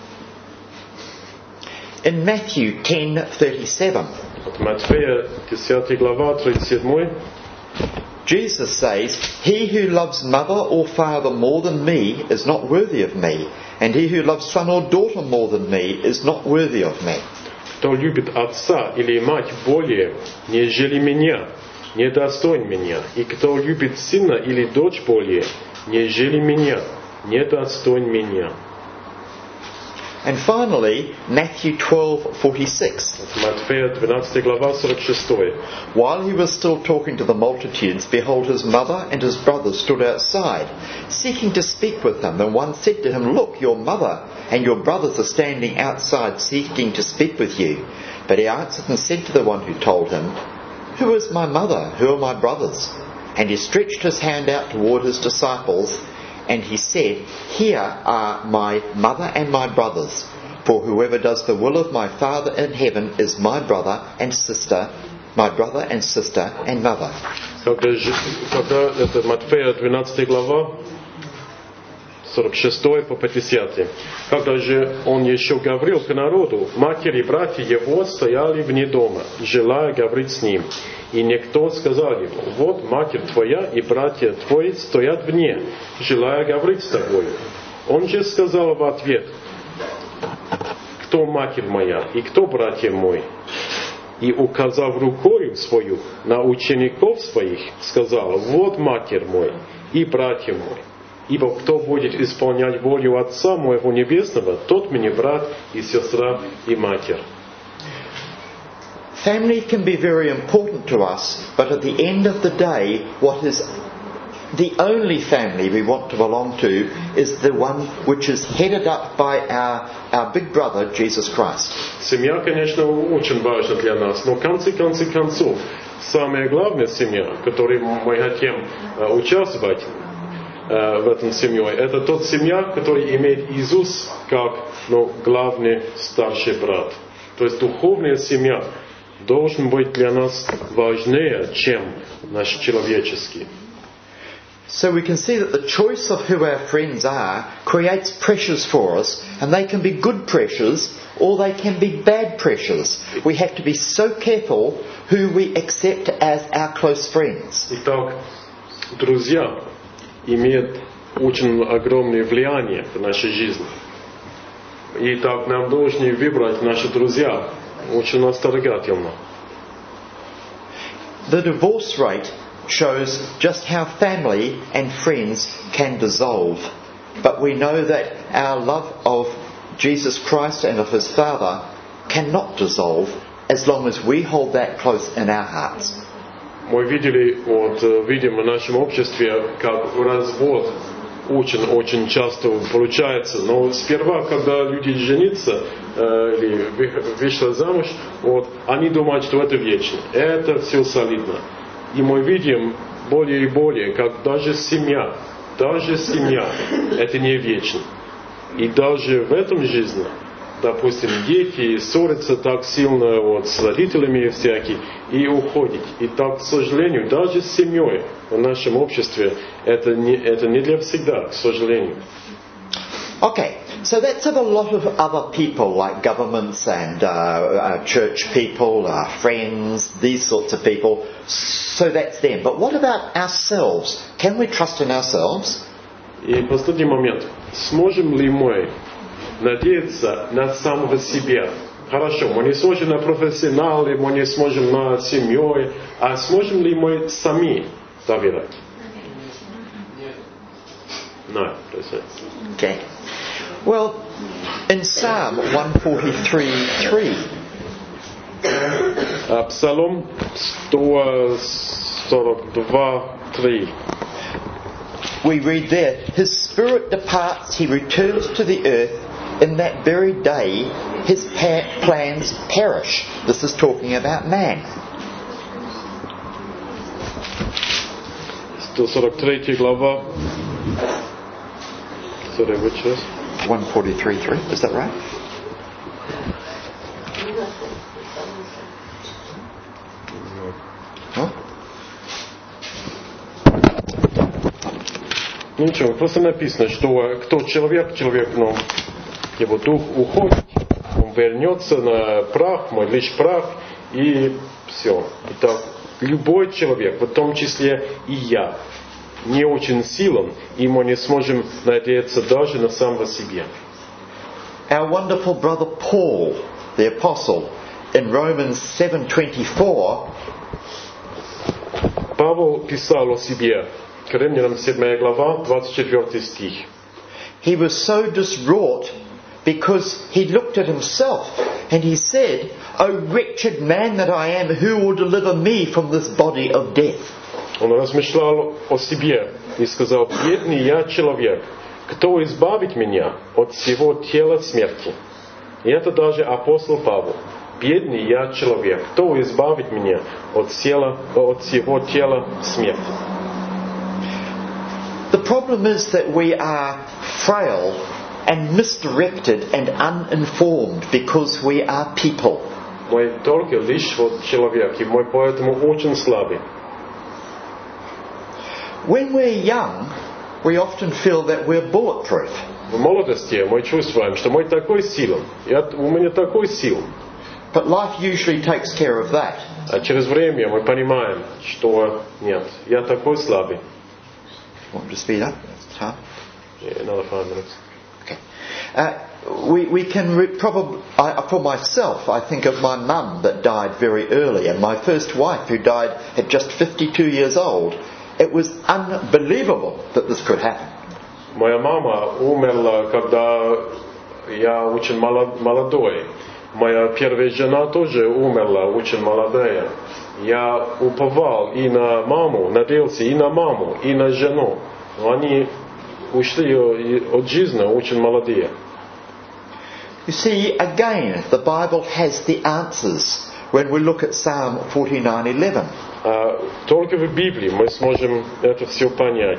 In Matthew 10:37, От Матфея 10 глава, 37. Jesus says, He who loves mother or father more than me is not worthy of me, and he who loves son or daughter more than me is not worthy of me. Кто любит отца или мать более, нежели меня, недостоин меня. И кто любит сына или дочь более, нежели меня, недостоин меня. And finally, Matthew 12:46. От Матфея 12 глава, 46. While he was still talking to the multitudes, behold, his mother and his brothers stood outside, seeking to speak with him. And one said to him, Look, your mother and your brothers are standing outside, seeking to speak with you. But he answered and said to the one who told him, Who is my mother? Who are my brothers? And he stretched his hand out toward his disciples, and he said, Here are my mother and my brothers. For whoever does the will of my Father in heaven is my brother and sister and mother. Когда это Матфея 12 глава, 46 по 50. Когда же он еще говорил к народу, матери и братья его стояли вне дома, желая говорить с ним. И никто сказал ему, вот матерь твоя и братья твои стоят вне, желая говорить с тобой. Он же сказал в ответ, кто матерь моя и кто братья мои? И, указав рукою свою на учеников своих, сказал, вот матерь мой и братья мои. Ибо кто будет исполнять волю Отца моего Небесного, тот мне брат и сестра и матерь. Family can be very important to us, but at the end of the day, what is the only family we want to belong to is the one which is headed up by our big brother, Jesus Christ. Семья, конечно, очень важна для нас, но в конце концов, самая главная семья, в которой мы хотим участвовать в этом семье, это тот семья, который имеет Иисус как главный старший брат. То есть духовная семья должен быть для нас важнее, чем наш человеческий. So we can see that the choice of who our friends are creates pressures for us, and they can be good pressures or they can be bad pressures. We have to be so careful who we accept as our close friends. Итак, друзья имеют очень огромное влияние в нашей жизни. И так нам должны выбрать наши друзья очень осторожно. The divorce rate shows just how family and friends can dissolve. But we know that our love of Jesus Christ and of His Father cannot dissolve as long as we hold that close in our hearts. Мы видим в нашем обществе, как развод очень часто получается. Но сперва, когда люди женятся или вышли замуж, они думают, что это вечно. Это все солидно. И мы видим более и более, как даже семья, это не вечно. И даже в этом жизни, допустим, дети ссорятся так сильно с родителями всякие и уходят. И так, к сожалению, даже с семьей в нашем обществе это не для всегда, к сожалению. Okay, so that said a lot of other people like governments and church people, friends, these sorts of people. So that's them. But what about ourselves? Can we trust in ourselves? И последний момент. Сможем ли мы надеяться на самого себя? Хорошо, мы не сможем на профессионалов, мы не сможем на семью, а сможем ли мы сами доверять? No, that's it. Okay. Well, in Psalm 143:3, Псалом 142:3. we read there, His spirit departs, He returns to the earth. In that very day, His plans perish. This is talking about man. 143 глава. Sorry, which is? 143:3, is that right? No? Ничего, просто написано, что кто человек, ну, его дух уходит, он вернется на прах, мой лишь прах, и все. Итак, любой человек, в том числе и я, не очень силен, и мы не сможем надеяться даже на самого себя. Our wonderful brother Paul, the apostle, in Romans 7:24, Павел писал о себе, Римлянам 7 глава, 24 стих. he was so distraught because he looked at himself and he said, "O wretched man that I am, who will deliver me from this body of death?" Он размышлял о себе и сказал: «Бедный я человек, кто избавит меня от всего тела смерти?» И это даже апостол Павел. «Бедный я человек, кто избавит меня от всего тела смерти?» The problem is that we are frail and misdirected and uninformed because we are people. Мы только лишь вот человек, и мы поэтому очень слабы. When we're young, we often feel that we're bulletproof. В молодости мы чувствуем, что мы такой силен, у меня такой сил. But life usually takes care of that. А через время мы понимаем, что нет, я такой слабый. Want to speed up? Huh? Another 5 minutes. Okay. We can probably, for myself, I think of my mum that died very early, and my first wife who died at just 52 years old. It was unbelievable that this could happen. Моя мама умерла, когда я очень молодой. Моя первая жена тоже умерла, очень молодая. Я уповал и на маму, надеялся и на маму, и на жену. Но они ушли от жизни очень молодые. You see, again, the Bible has the answers when we look at Psalm 49:11. Только в Библии мы сможем это все понять.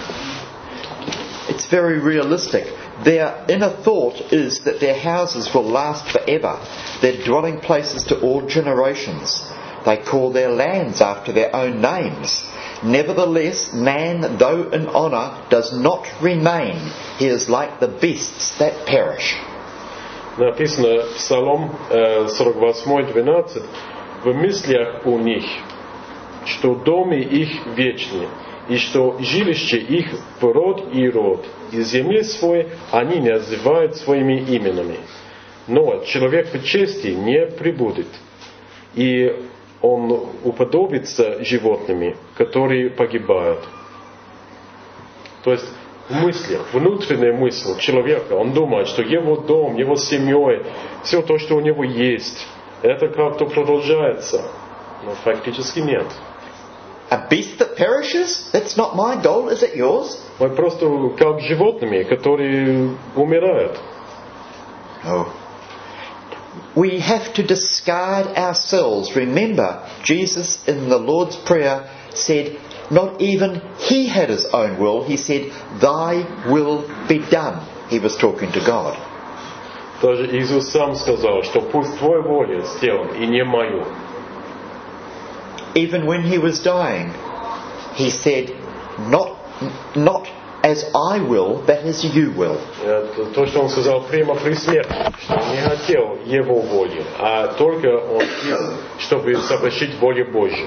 It's very realistic. Their inner thought is that their houses will last forever, their dwelling places to all generations. They call their lands after their own names. Nevertheless, man, though in honour, does not remain. He is like the beasts that perish. Написано Псалом 48:12. В мыслях у них, что дома их вечны, и что жилище их в род и род, и земли своей они не называют своими именами. Но человек в чести не пребудет, и он уподобится животными, которые погибают. То есть в мыслях, внутренняя мысль человека, он думает, что его дом, его семья, все то, что у него есть, это как-то продолжается. Но фактически нет. A beast that perishes? That's not my goal, is it yours? Мы просто как животными, которые умирают. Oh. We have to discard ourselves. Remember, Jesus in the Lord's Prayer said, not even He had His own will. He said, Thy will be done. He was talking to God. Даже Иисус сам сказал, что пусть Твоя воля сделана, и не мою. Even when He was dying, He said, not as I will, but as you will. То, что Он сказал прямо при смерти, что Он не хотел Его воли, а только Он хотел, чтобы совершить волю Божью.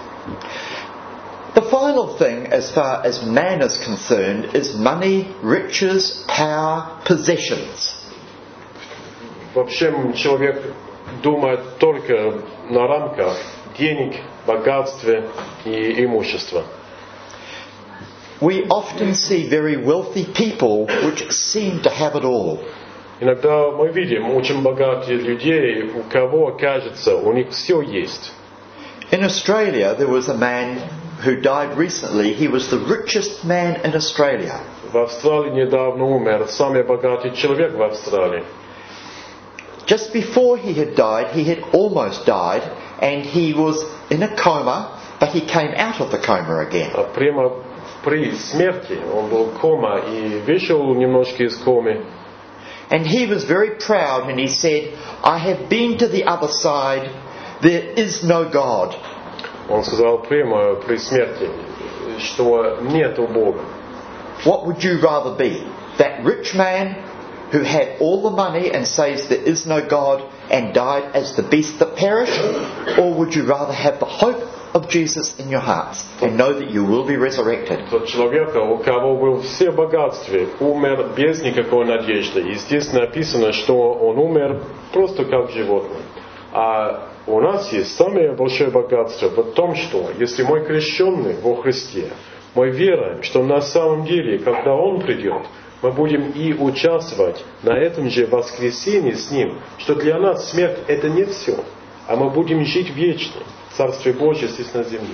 The final thing, as far as man is concerned, is money, riches, power, possessions. Вообще человек думает только на рамках денег, богатства и имущества. we often see very wealthy people which seem to have it all. Иногда мы видим очень богатых людей, у кого, кажется, у них все есть. In Australia, there was a man who died recently. He was the richest man in Australia. В Австралии недавно умер самый богатый человек в Австралии. Just before he had died, he had almost died, and he was in a coma, but he came out of the coma again. Прямо при смерти он был в коме и вышел немножко из комы. And he was very proud, and he said, I have been to the other side, there is no God. Он сказал прямо при смерти, что нету Бога. What would you rather be? That rich man who had all the money and says there is no God and died as the beast that perished? Or would you rather have the hope of Jesus in your hearts and know that you will be resurrected? Тот человек, у кого было все богатство, умер без никакой надежды. И здесь написано, что он умер просто как животное. А у нас есть самое большое богатство в том, что если мы крещенный во Христе, мы веруем, что на самом деле, когда Он придет, мы будем и участвовать на этом же воскресении с Ним, что для нас смерть это не все, а мы будем жить вечно в Царстве Божьем здесь на земле.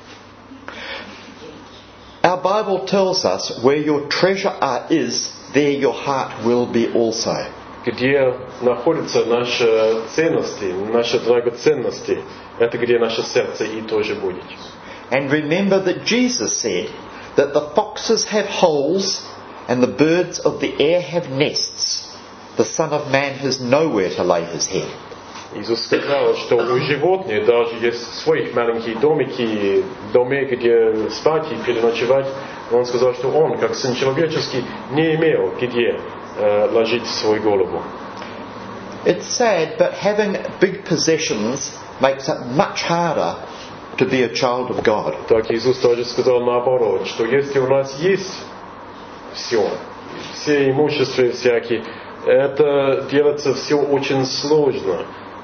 Our Bible tells us where your treasure is, there your heart will be also. Где находятся наши ценности, наши драгоценности, это где наше сердце и тоже будет. And remember that Jesus said that the foxes have holes and the birds of the air have nests. The Son of Man has nowhere to lay his head. Иисус сказал, что у животных даже есть свои маленькие домики, дома, где спать и переночевать. Он сказал, что Он, как Сын Человеческий, не имел где ложить свою голову. It's sad, but having big possessions makes it much harder to be a child of God. Так Иисус тоже сказал наоборот, что если у нас есть все имущества всякие, это делается все очень сложно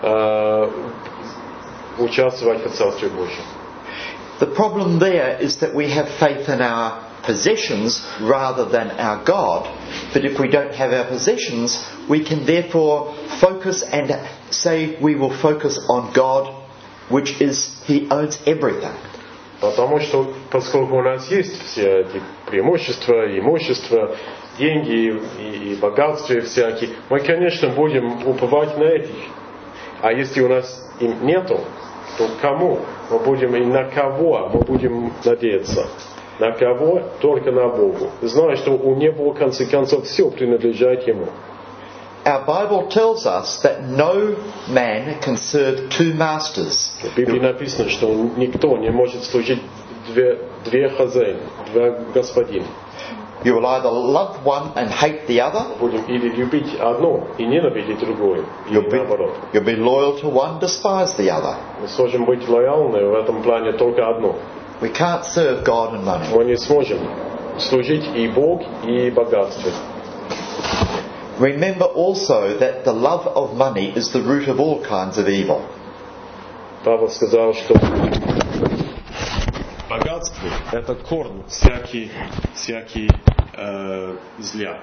участвовать в Царстве Божьем. The problem there is that we have faith in our possessions rather than our God. But if we don't have our possessions, we can therefore focus and say we will focus on God, which is He owns everything. Потому что, поскольку у нас есть все эти преимущества, имущество, деньги и богатства всякие, мы, конечно, будем уповать на этих. А если у нас им нету, то кому мы будем и на кого мы будем надеяться? На кого? Только на Бога. Зная, что у Него, в конце концов, все принадлежит Ему. Our Bible tells us that no man can serve two masters. В Библии написано, что никто не может служить две хозяина, два господина. You will either love one and hate the other. Будем или любить одно и ненавидеть другое, или наоборот. You'll be loyal to one, despise the other. Мы сможем быть лояльны в этом плане только одно. We can't serve God and money. Мы не сможем служить и Бог, и богатству. Remember also that the love of money is the root of all kinds of evil. Павел сказал, что богатство – это корень всякий зля.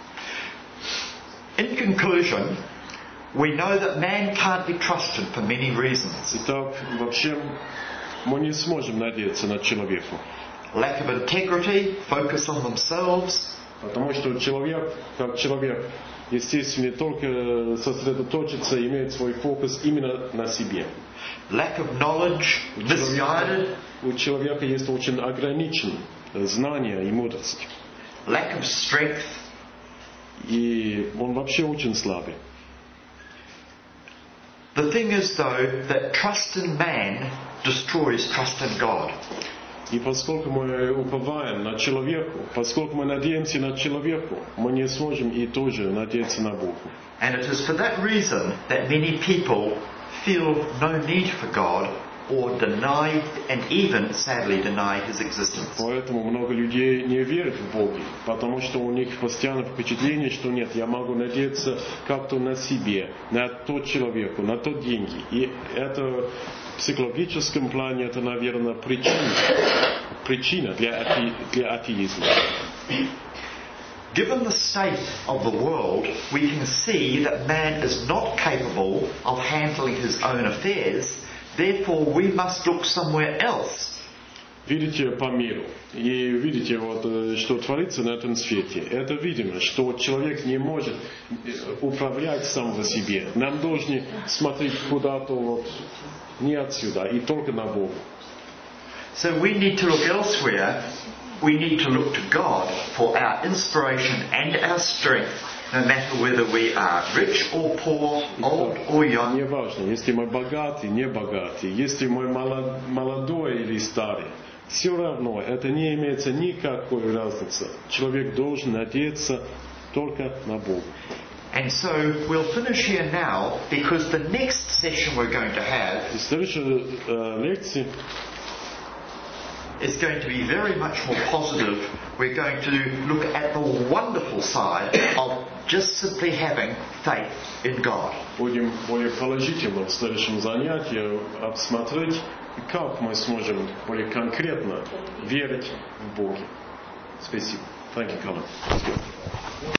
In conclusion, we know that man can't be trusted for many reasons. Итак, вообще мы не сможем надеяться на человека. Lack of integrity, focus on themselves. Потому что человек, как человек, естественно, только сосредоточится, имеет свой фокус именно на себе. Lack of knowledge, misguided. У человека есть очень ограниченное знание и мудрость. Lack of strength. И он вообще очень слабый. The thing is, though, that trust in man destroys trust in God. И поскольку мы уповаем на человека, поскольку мы надеемся на человека, мы не сможем и тоже надеяться на Бога. And it is for that reason that many people feel no need for God or deny and even sadly deny His existence. Поэтому много людей не верят в Бога, потому что у них постоянно впечатление, что нет, я могу надеяться как-то на себе, на тот человека, на тот деньги. И это в психологическом плане, это, наверное, причина причина для атеизма. Given the state of the world, we can see that man is not capable of handling his own affairs, therefore we must look somewhere else. Видите по миру и видите, что творится на этом свете. Это видимо, что человек не может управлять сам по себе. Нам должны смотреть куда-то не отсюда, и только на Бога. So we need to look elsewhere. We need to look to God for our inspiration and our strength, no matter whether we are rich or poor, old or young. Не важно, если мы богаты, не богаты, если мы молодой или старый. Все равно, это не имеется никакой разницы. Человек должен надеяться только на Бога. And so we'll finish here now, because the next session we're going to have И следующая лекция is going to be very much more positive. We're going to look at the wonderful side of just simply having faith in God. Будем более положительно в следующем занятии обсмотреть, как мы сможем более конкретно верить в Бога. Спасибо. Thank you, Colin.